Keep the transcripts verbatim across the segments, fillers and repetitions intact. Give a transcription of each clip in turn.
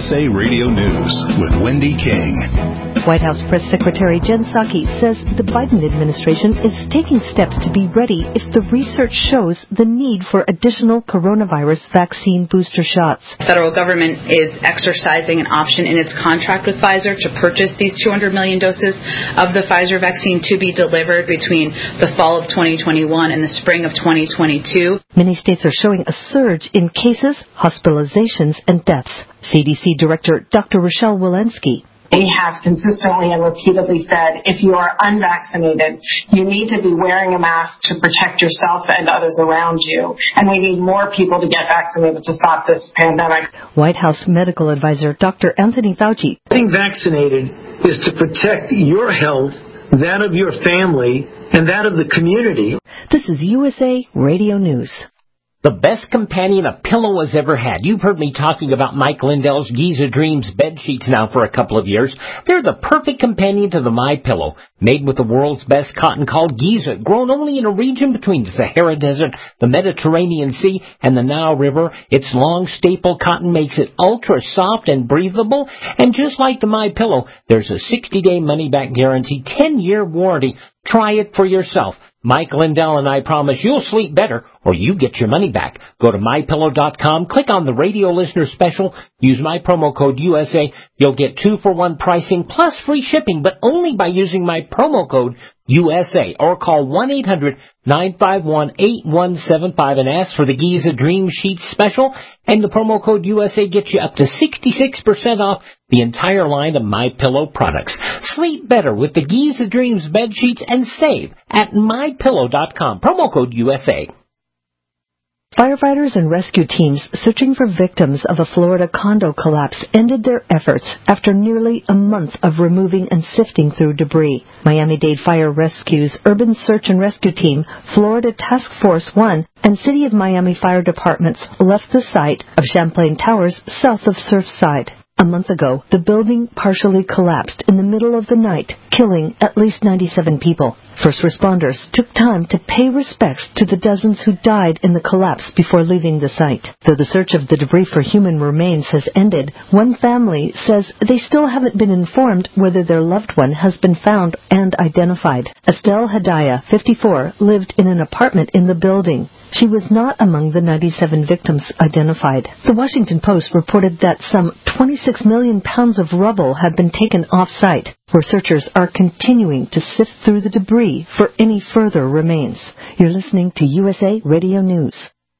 S A Radio News with Wendy King. White House Press Secretary Jen Psaki says the Biden administration is taking steps to be ready if the research shows the need for additional coronavirus vaccine booster shots. The federal government is exercising an option in its contract with Pfizer to purchase these two hundred million doses of the Pfizer vaccine to be delivered between the fall of twenty twenty-one and the spring of twenty twenty-two. Many states are showing a surge in cases, hospitalizations, and deaths. C D C Director Doctor Rochelle Walensky. We have consistently and repeatedly said if you are unvaccinated, you need to be wearing a mask to protect yourself and others around you. And we need more people to get vaccinated to stop this pandemic. White House medical advisor Doctor Anthony Fauci. Getting vaccinated is to protect your health, that of your family, and that of the community. This is U S A Radio News. The best companion a pillow has ever had. You've heard me talking about Mike Lindell's Giza Dreams bed sheets now for a couple of years. They're the perfect companion to the MyPillow. Made with the world's best cotton called Giza, grown only in a region between the Sahara Desert, the Mediterranean Sea, and the Nile River. Its long staple cotton makes it ultra soft and breathable. And just like the MyPillow, there's a sixty-day money-back guarantee, ten-year warranty. Try it for yourself. Mike Lindell and I promise you'll sleep better or you get your money back. Go to my pillow dot com, click on the radio listener special, use my promo code U S A. You'll get two for one pricing plus free shipping, but only by using my promo code U S A, or call one eight hundred nine five one eight one seven five and ask for the Giza Dream Sheets special, and the promo code U S A gets you up to sixty-six percent off the entire line of MyPillow products. Sleep better with the Giza Dreams bed sheets and save at my pillow dot com. Promo code U S A. Firefighters and rescue teams searching for victims of a Florida condo collapse ended their efforts after nearly a month of removing and sifting through debris. Miami-Dade Fire Rescue's Urban Search and Rescue Team, Florida Task Force one, and City of Miami Fire Departments left the site of Champlain Towers south of Surfside. A month ago, the building partially collapsed in the middle of the night, killing at least ninety-seven people. First responders took time to pay respects to the dozens who died in the collapse before leaving the site. Though the search of the debris for human remains has ended, one family says they still haven't been informed whether their loved one has been found and identified. Estelle Hadaya, fifty-four, lived in an apartment in the building. She was not among the ninety-seven victims identified. The Washington Post reported that some twenty-six million pounds of rubble have been taken off-site, where searchers are continuing to sift through the debris for any further remains. You're listening to U S A Radio News.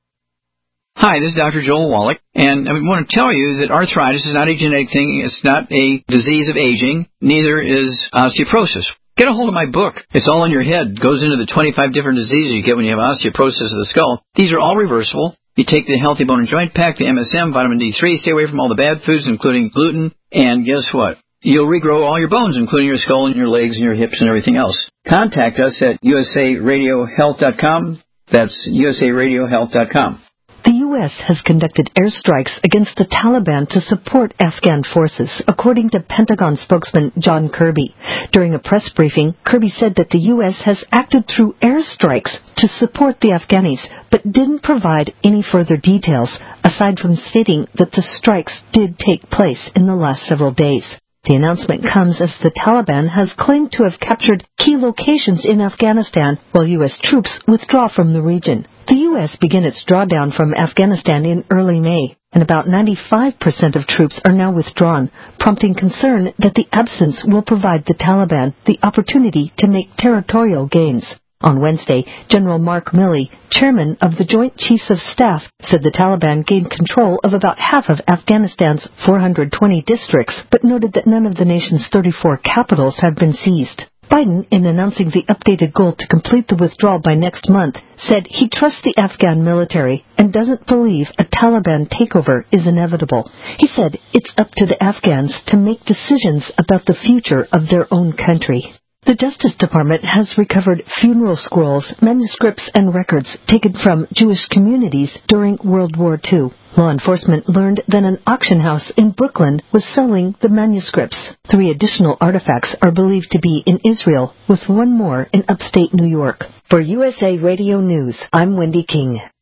Hi, this is Doctor Joel Wallach, and I want to tell you that arthritis is not a genetic thing. It's not a disease of aging. Neither is osteoporosis. Get a hold of my book. It's all in your head. It goes into the twenty-five different diseases you get when you have osteoporosis of the skull. These are all reversible. You take the Healthy Bone and Joint Pack, the M S M, vitamin D three, stay away from all the bad foods, including gluten, and guess what? You'll regrow all your bones, including your skull and your legs and your hips and everything else. Contact us at U S A radio health dot com. That's U S A radio health dot com. The U S has conducted airstrikes against the Taliban to support Afghan forces, according to Pentagon spokesman John Kirby. During a press briefing, Kirby said that the U S has acted through airstrikes to support the Afghanis, but didn't provide any further details, aside from stating that the strikes did take place in the last several days. The announcement comes as the Taliban has claimed to have captured key locations in Afghanistan, while U S troops withdraw from the region. The U S began its drawdown from Afghanistan in early May, and about ninety-five percent of troops are now withdrawn, prompting concern that the absence will provide the Taliban the opportunity to make territorial gains. On Wednesday, General Mark Milley, chairman of the Joint Chiefs of Staff, said the Taliban gained control of about half of Afghanistan's four hundred twenty districts, but noted that none of the nation's thirty-four capitals have been seized. Biden, in announcing the updated goal to complete the withdrawal by next month, said he trusts the Afghan military and doesn't believe a Taliban takeover is inevitable. He said it's up to the Afghans to make decisions about the future of their own country. The Justice Department has recovered funeral scrolls, manuscripts, and records taken from Jewish communities during World War Two. Law enforcement learned that an auction house in Brooklyn was selling the manuscripts. Three additional artifacts are believed to be in Israel, with one more in upstate New York. For U S A Radio News, I'm Wendy King.